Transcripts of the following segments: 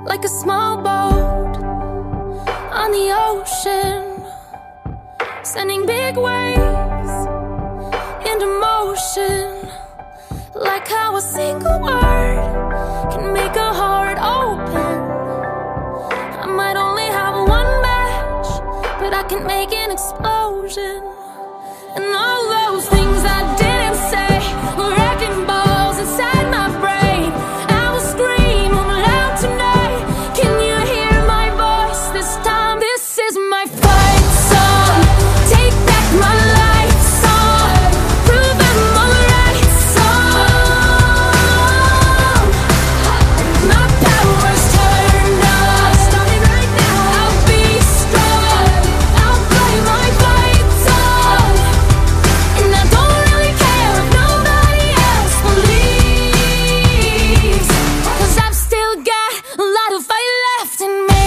like a small boat on the ocean, sending big waves into motion, like how a single word can make a heart open. I might only have one match, but I can make an explosion. And all those things I didn't say were wrecking balls inside my brain. I will scream loud tonight. Can you hear my voice this time? This is my fight song. Take back my life song. Prove I'm alright song. My power's turned on. Starting right now. I'll be strong. I'll play my fight song. And I don't really care if nobody else believes, 'cause I've still got a lot of fight left in me.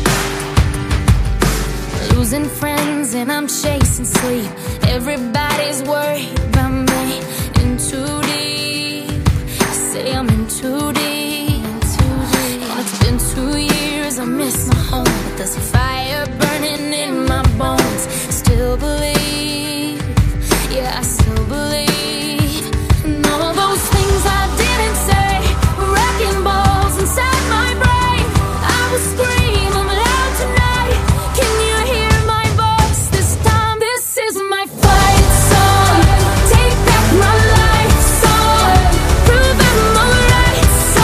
Losing friends and I'm chasing sleep. Everybody's worried about me. In too deep. Say I'm in too deep. And it's been 2 years, I miss my home, but there's a fire burning in my bones. Still believe, yeah, I still believe. And all those things I didn't say were wrecking balls inside my brain. I will scream loud tonight. Can you hear my voice this time? This is my fight song. Take back my life song. Prove I'm alright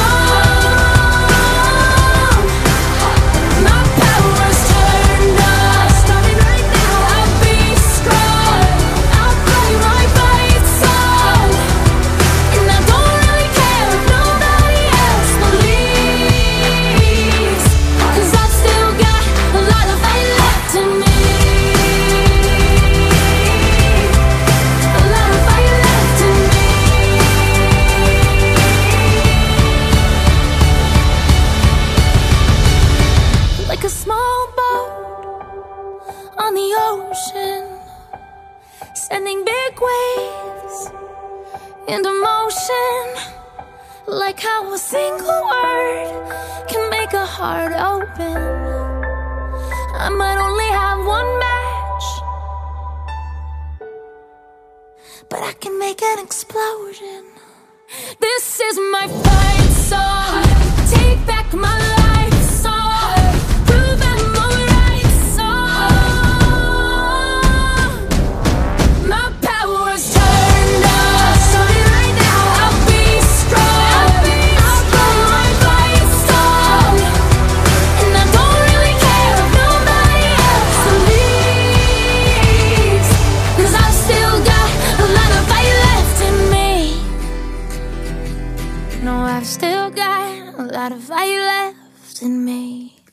song. My power's turned on. Starting right now. I'll be strong. I'll play my fight song. And I don't really care if nobody else believes, 'cause I've still got a lot of fight left in me. A lot of fight left in me. Like a small boat on the ocean, sending big waves into motion, like how a single word can make a heart open. I might only have one match, but I can make an explosion. This is my fight song. Take back my life song. Prove I'm alright song. My power's turned on. Starting right now. I'll be strong. I'll play my fight song. And I don't really care if nobody else believes, 'cause I've still got a lot of fight left in me. No, I've still got a lot of fight left in me.